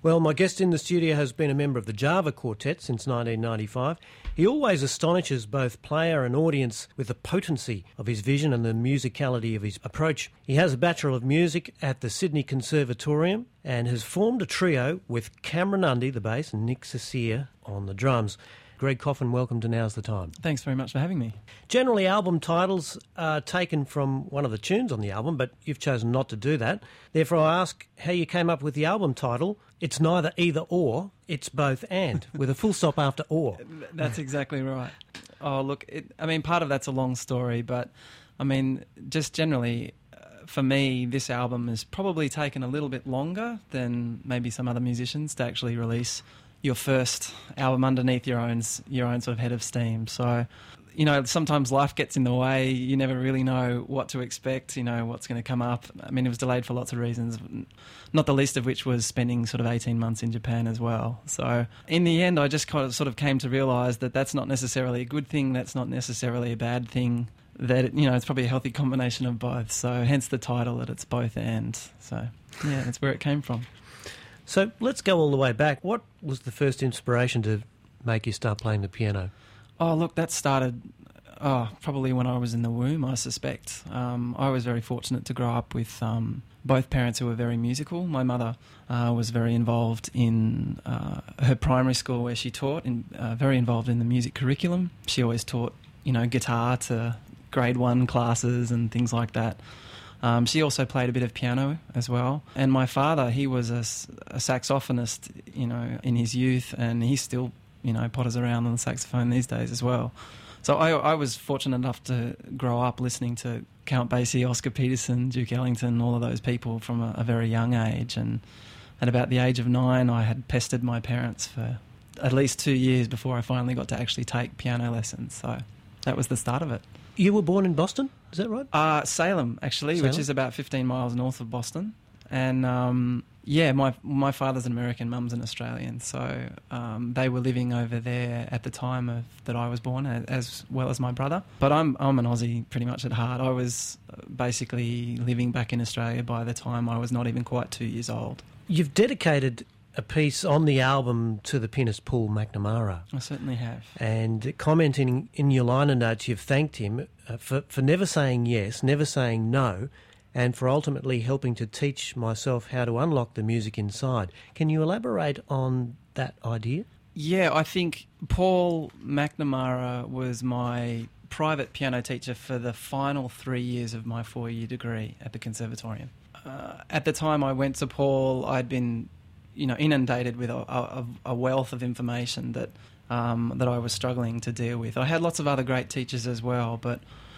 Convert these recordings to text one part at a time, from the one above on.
Well, my guest in the studio has been a member of the Java Quartet since 1995. He always astonishes both player and audience with the potency of his vision and the musicality of his approach. He has a Bachelor of Music at the Sydney Conservatorium and has formed a trio with Cameron Undy, the bass, and Nick Cecilia on the drums. Greg Coffin, welcome to Now's the Time. Thanks very much for having me. Generally, album titles are taken from one of the tunes on the album, but you've chosen not to do that. Therefore, I ask how you came up with the album title. It's neither either or, it's both and, with a full stop after or. That's exactly right. Oh, look, part of that's a long story, but, just generally, for me, this album has probably taken a little bit longer than maybe some other musicians to actually release your first album underneath your own sort of head of steam. So, sometimes life gets in the way. You never really know what to expect, what's going to come up. It was delayed for lots of reasons, not the least of which was spending sort of 18 months in Japan as well. So in the end, I just sort of came to realise that that's not necessarily a good thing, that's not necessarily a bad thing, that, it's probably a healthy combination of both. So hence the title, that it's both and. So, yeah, that's where it came from. So let's go all the way back. What was the first inspiration to make you start playing the piano? Oh, look, that started probably when I was in the womb, I suspect. I was very fortunate to grow up with both parents who were very musical. My mother was very involved in her primary school where she taught, very involved in the music curriculum. She always taught, guitar to grade 1 classes and things like that. She also played a bit of piano as well. And my father, he was a saxophonist, in his youth, and he still, potters around on the saxophone these days as well. So I was fortunate enough to grow up listening to Count Basie, Oscar Peterson, Duke Ellington, all of those people from a very young age. And at about the age of 9, I had pestered my parents for at least 2 years before I finally got to actually take piano lessons. So that was the start of it. You were born in Boston, is that right? Salem, actually, Salem? Which is about 15 miles north of Boston. And, my father's an American, mum's an Australian. So they were living over there at the time that I was born, as well as my brother. But I'm an Aussie pretty much at heart. I was basically living back in Australia by the time I was not even quite 2 years old. You've dedicated a piece on the album to the pianist Paul McNamara. I certainly have. And commenting in your liner notes, you've thanked him for never saying yes, never saying no, and for ultimately helping to teach myself how to unlock the music inside. Can you elaborate on that idea? Yeah, I think Paul McNamara was my private piano teacher for the final 3 years of my 4-year degree at the Conservatorium. At the time I went to Paul, I'd been inundated with a wealth of information that I was struggling to deal with. I had lots of other great teachers as well, but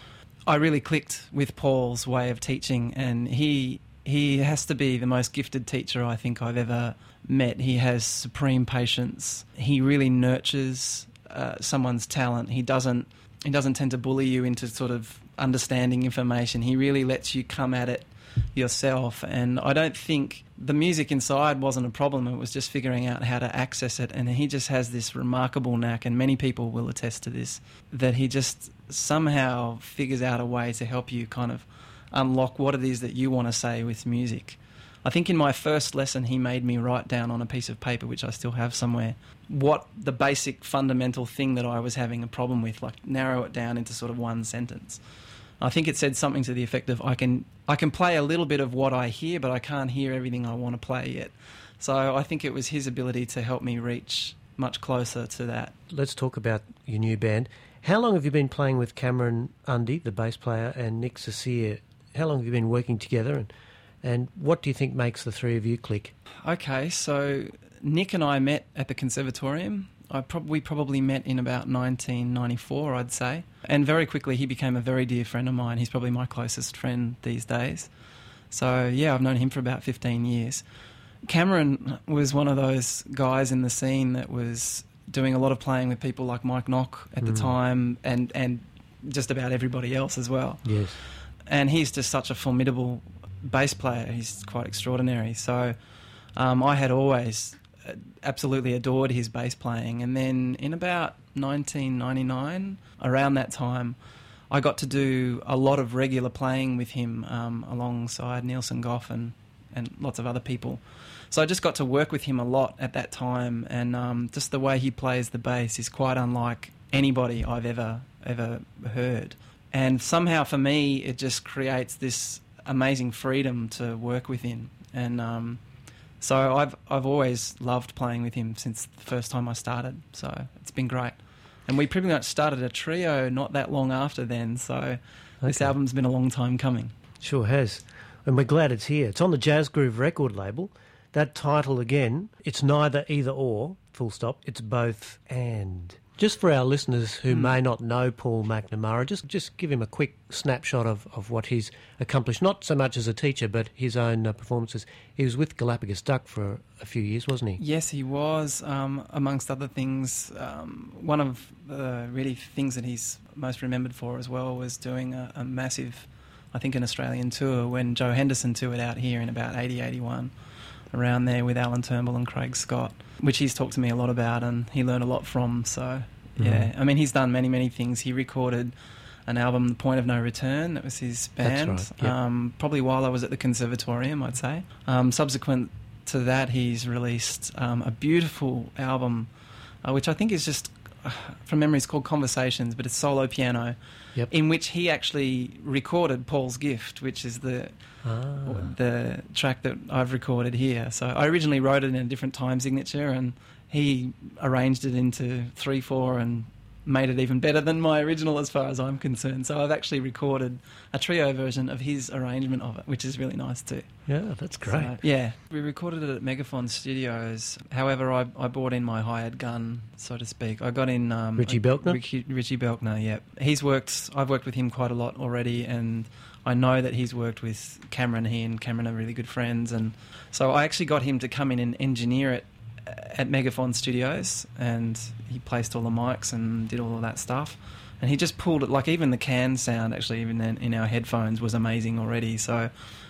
I really clicked with Paul's way of teaching, and he has to be the most gifted teacher I think I've ever met. He has supreme patience. He really nurtures someone's talent. He doesn't tend to bully you into sort of understanding information. He really lets you come at it yourself, and I don't think the music inside wasn't a problem. It was just figuring out how to access it, and he just has this remarkable knack, and many people will attest to this, that he just somehow figures out a way to help you kind of unlock what it is that you want to say with music. I think in my first lesson he made me write down on a piece of paper, which I still have somewhere, what the basic fundamental thing that I was having a problem with, like narrow it down into sort of one sentence. I think it said something to the effect of, I can play a little bit of what I hear, but I can't hear everything I want to play yet. So I think it was his ability to help me reach much closer to that. Let's talk about your new band. How long have you been playing with Cameron Undy, the bass player, and Nick Cecilia? How long have you been working together, and what do you think makes the three of you click? Okay, so Nick and I met at the Conservatorium. We probably met in about 1994, I'd say. And very quickly he became a very dear friend of mine. He's probably my closest friend these days. So, yeah, I've known him for about 15 years. Cameron was one of those guys in the scene that was doing a lot of playing with people like Mike Knock at the time, and just about everybody else as well. Yes. And he's just such a formidable bass player. He's quite extraordinary. So I had always absolutely adored his bass playing. And then in about 1999, around that time, I got to do a lot of regular playing with him alongside Nielsen Goff and lots of other people. So I just got to work with him a lot at that time, and just the way he plays the bass is quite unlike anybody I've ever heard. And somehow for me, it just creates this amazing freedom to work within. And so I've always loved playing with him since the first time I started. So it's been great. And we pretty much started a trio not that long after then. So this album's been a long time coming. Sure has. And we're glad it's here. It's on the Jazz Groove record label. That title again, it's neither either or, full stop. It's both and. Just for our listeners who may not know Paul McNamara, just give him a quick snapshot of what he's accomplished, not so much as a teacher, but his own performances. He was with Galapagos Duck for a few years, wasn't he? Yes, he was. Amongst other things, one of the really things that he's most remembered for as well was doing a massive, I think, an Australian tour when Joe Henderson toured out here in about 80, 81, around there with Alan Turnbull and Craig Scott, which he's talked to me a lot about and he learned a lot from. So, yeah, I mean, he's done many, many things. He recorded an album, The Point of No Return, that was his band, That's right, yep. Probably while I was at the Conservatorium, I'd say. Subsequent to that, he's released a beautiful album, which I think is just, from memory, it's called Conversations, but it's solo piano, in which he actually recorded Paul's Gift, which is the track that I've recorded here. So I originally wrote it in a different time signature, and he arranged it into 3/4 and made it even better than my original as far as I'm concerned. So I've actually recorded a trio version of his arrangement of it, which is really nice too. Yeah, that's great. So, yeah, we recorded it at Megaphone Studios. However, I brought in my hired gun, so to speak. I got in... Richie Belkner? Richie Belkner, yeah. I've worked with him quite a lot already, and I know that he's worked with Cameron. He and Cameron are really good friends, and so I actually got him to come in and engineer it at Megaphone Studios, and he placed all the mics and did all of that stuff, and he just pulled it, like even the can sound actually even in our headphones was amazing already. So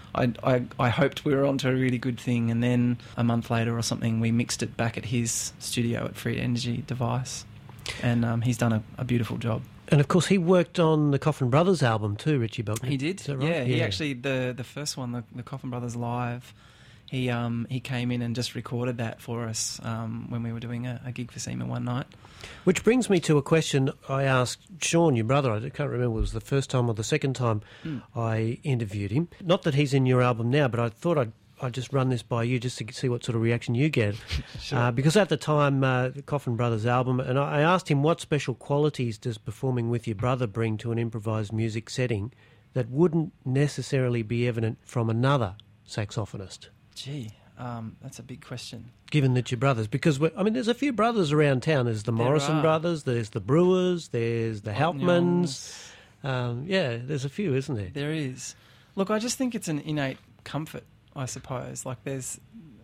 I hoped we were onto a really good thing, and then a month later or something we mixed it back at his studio at Free Energy Device, and he's done a beautiful job. And of course he worked on the Coffin Brothers album too, Richie Belkner. He did, is that right? Yeah. He actually, the first one, the Coffin Brothers Live, he came in and just recorded that for us when we were doing a gig for SEMA one night. Which brings me to a question I asked Sean, your brother. I can't remember if it was the first time or the second time I interviewed him. Not that he's in your album now, but I thought I'd just run this by you just to see what sort of reaction you get. Sure. Because at the time, the Coffin Brothers album, and I asked him what special qualities does performing with your brother bring to an improvised music setting that wouldn't necessarily be evident from another saxophonist? Gee, that's a big question. Given that you're brothers, because there's a few brothers around town. There's the Morrison brothers, there's the Brewers, there's the Hauptmans. There's a few, isn't there? There is. Look, I just think it's an innate comfort, I suppose. Like there's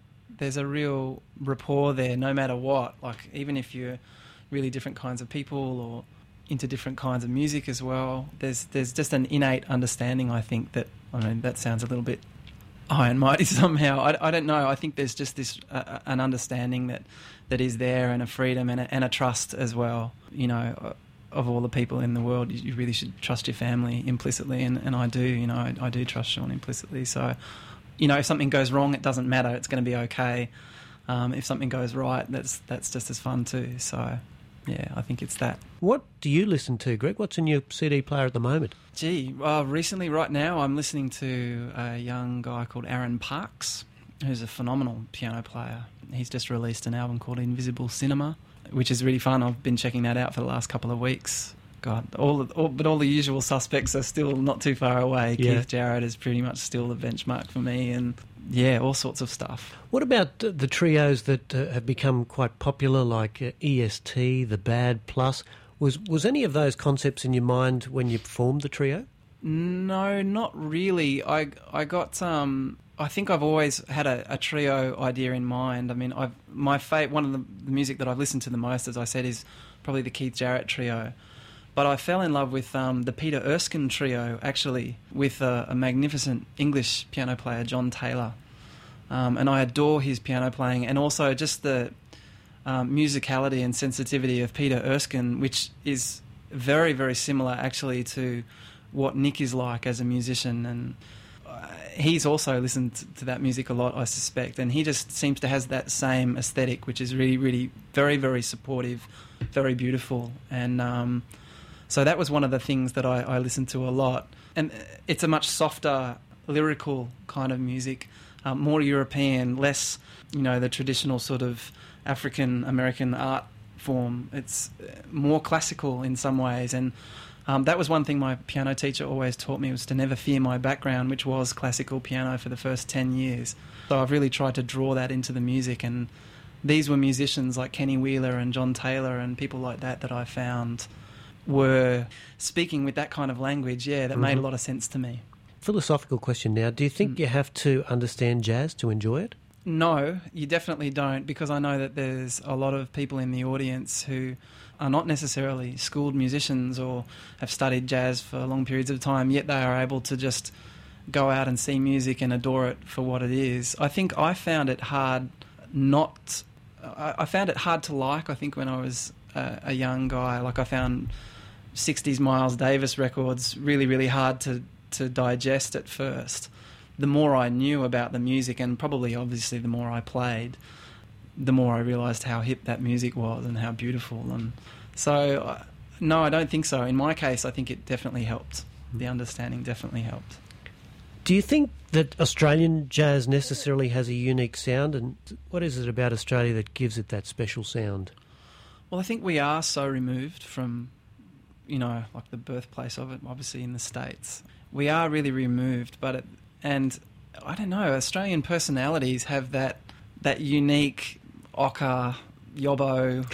a real rapport there, no matter what. Like even if you're really different kinds of people or into different kinds of music as well, there's just an innate understanding. I think that that sounds a little bit high and mighty somehow. I don't know. I think there's just this an understanding that is there, and a freedom and a trust as well. You know, of all the people in the world, you really should trust your family implicitly, and I do. You know, I do trust Sean implicitly. So, you know, if something goes wrong, it doesn't matter. It's going to be okay. If something goes right, that's just as fun too. So, yeah, I think it's that. What do you listen to, Greg? What's in your CD player at the moment? Gee, recently, right now, I'm listening to a young guy called Aaron Parks, who's a phenomenal piano player. He's just released an album called Invisible Cinema, which is really fun. I've been checking that out for the last couple of weeks. God, all the usual suspects are still not too far away. Yeah. Keith Jarrett is pretty much still the benchmark for me, and yeah, all sorts of stuff. What about the trios that have become quite popular, like EST, the Bad Plus? Was any of those concepts in your mind when you formed the trio? No, not really. I got I think I've always had a trio idea in mind. I mean, one of the music that I've listened to the most, as I said, is probably the Keith Jarrett trio. But I fell in love with the Peter Erskine trio, actually, with a magnificent English piano player, John Taylor. And I adore his piano playing, and also just the musicality and sensitivity of Peter Erskine, which is very, very similar, actually, to what Nick is like as a musician. And he's also listened to that music a lot, I suspect, and he just seems to has that same aesthetic, which is really, really very, very supportive, very beautiful. And so that was one of the things that I listened to a lot. And it's a much softer, lyrical kind of music, more European, less, the traditional sort of African-American art form. It's more classical in some ways, and that was one thing my piano teacher always taught me, was to never fear my background, which was classical piano for the first 10 years. So I've really tried to draw that into the music, and these were musicians like Kenny Wheeler and John Taylor and people like that I found were speaking with that kind of language, that made a lot of sense to me. Philosophical question now. Do you think you have to understand jazz to enjoy it? No, you definitely don't, because I know that there's a lot of people in the audience who are not necessarily schooled musicians or have studied jazz for long periods of time, yet they are able to just go out and see music and adore it for what it is. I think I found it hard I found it hard to like, I think, when I was a young guy. Like, I found 60s Miles Davis records really, really hard to digest at first. The more I knew about the music, and probably obviously the more I played, the more I realised how hip that music was and how beautiful. And so, no, I don't think so. In my case, I think it definitely helped. The understanding definitely helped. Do you think that Australian jazz necessarily has a unique sound, and what is it about Australia that gives it that special sound? Well, I think we are so removed from, like the birthplace of it, obviously in the States. We are really removed, and I don't know, Australian personalities have that unique ochre, yobbo,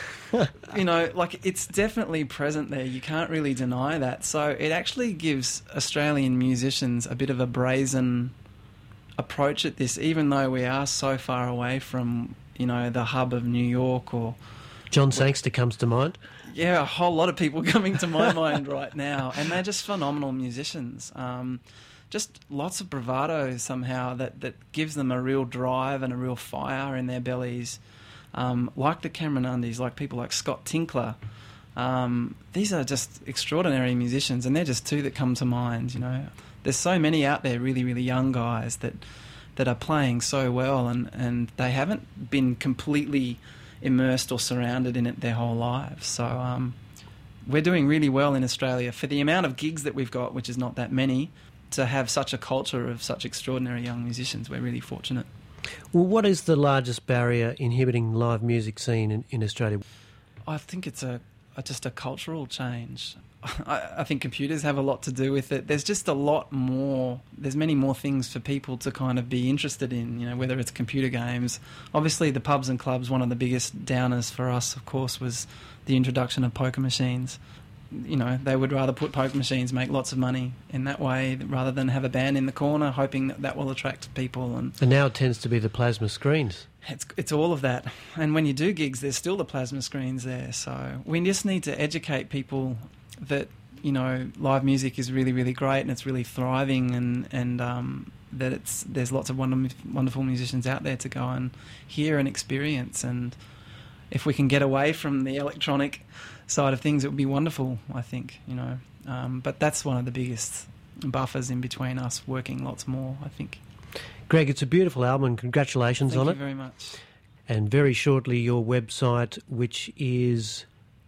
like it's definitely present there. You can't really deny that. So it actually gives Australian musicians a bit of a brazen approach at this, even though we are so far away from, the hub of New York or... John Sangster comes to mind. Yeah, a whole lot of people coming to my mind right now. And they're just phenomenal musicians. Just lots of bravado somehow that gives them a real drive and a real fire in their bellies. Like the Cameron Undys, like people like Scott Tinkler. These are just extraordinary musicians, and they're just two that come to mind, There's so many out there, really, really young guys that are playing so well, and they haven't been completely immersed or surrounded in it their whole lives. So we're doing really well in Australia for the amount of gigs that we've got, which is not that many, to have such a culture of such extraordinary young musicians. We're really fortunate. Well, what is the largest barrier inhibiting live music scene in Australia? I think it's just a cultural change. I think computers have a lot to do with it. There's just a lot more. There's many more things for people to kind of be interested in, whether it's computer games. Obviously, the pubs and clubs, one of the biggest downers for us, of course, was the introduction of poker machines. They would rather put poker machines, make lots of money in that way, rather than have a band in the corner hoping that will attract people. And now it tends to be the plasma screens. It's all of that. And when you do gigs, there's still the plasma screens there. So we just need to educate people that, live music is really, really great and it's really thriving, and that there's lots of wonderful musicians out there to go and hear and experience. And if we can get away from the electronic side of things, it would be wonderful, I think, But that's one of the biggest buffers in between us working lots more, I think. Greg, it's a beautiful album, and congratulations on it. Thank you very much. And very shortly, your website, which is...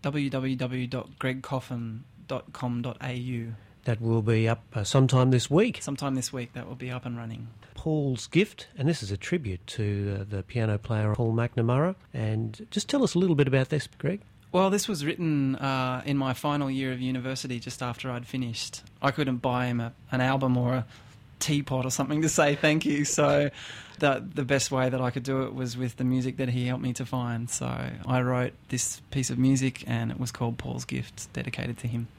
www.gregcoffin.com.au. That will be up sometime this week. Sometime this week, that will be up and running. Paul's Gift, and this is a tribute to the piano player Paul McNamara. And just tell us a little bit about this, Greg. Well, this was written in my final year of university, just after I'd finished. I couldn't buy him an album or a teapot or something to say thank you, so the best way that I could do it was with the music that he helped me to find. So I wrote this piece of music, and it was called Paul's Gift, dedicated to him.